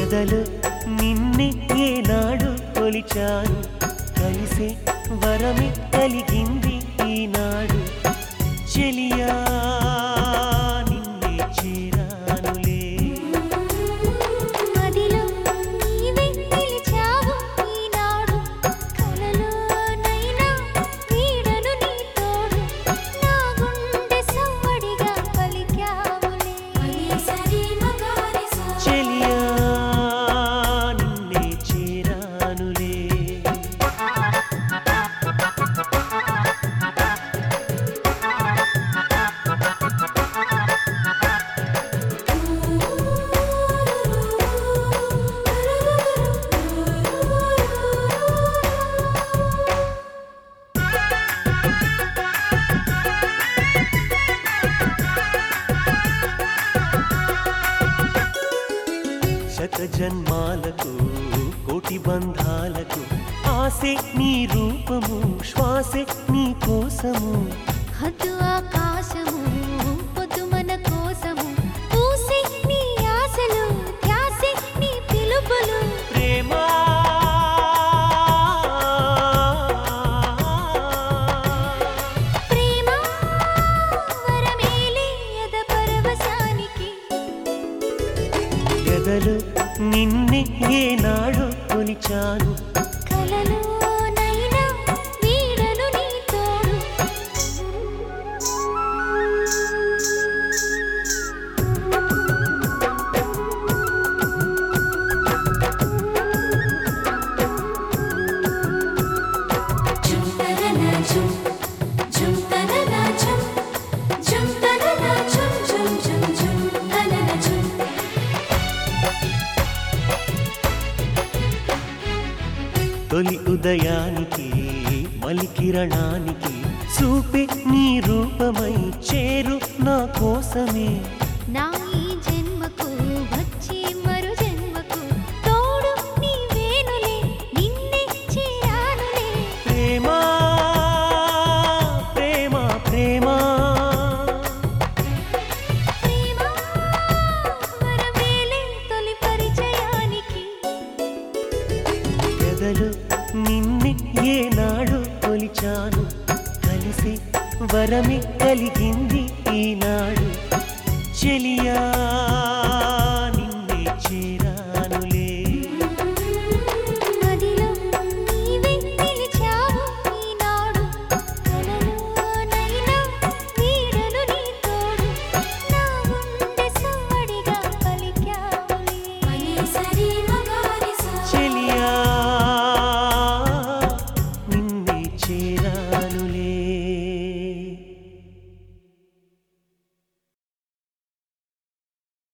ఎదలు నిన్నే ఏనాడు కొలిచాను కలిసే వరమే కలిగింది ఈనాడు చెలియా నిన్నే చేరానులే మదిలో నీవే నిలిచావు ఈనాడు కలలోనైనా వీడను నీ తోడు నా గుండె సవ్వడిగా పలికావులే సరి మగారి చెలియా నిన్నే చేరానులే శత జన్మాలకు కోటి బంధాలకు ఆసే నీ రూపము శ్వాసే నీ కోసము హద్దు ఆకాశము పొద్దు మన కోసము పూసే నీ ఆశలు ధ్యాసే నీ పిలుపులు ప్రేమ ప్రేమ వరమేలే యద పరవశానికి ఎదలు నిన్నే ఏనాడు కొలిచాను కలలోనైనా వీడను నీ తోడు తొలి ఉదయానికి మలి కిరణానికి చూపే నీ రూపమై చేరు నా కోసమే నా ఈ జన్మకు వచ్చే మరు జన్మకు తోడు నీవేనులే నిన్నే చేరానులే ప్రేమ ప్రేమ ప్రేమ ప్రేమ వరమేలే తొలి పరిచయానికి ఎదలు నిన్నే ఏనాడు కొలిచాను కలిసి వరమే కలిగింది ఈనాడు చెలియా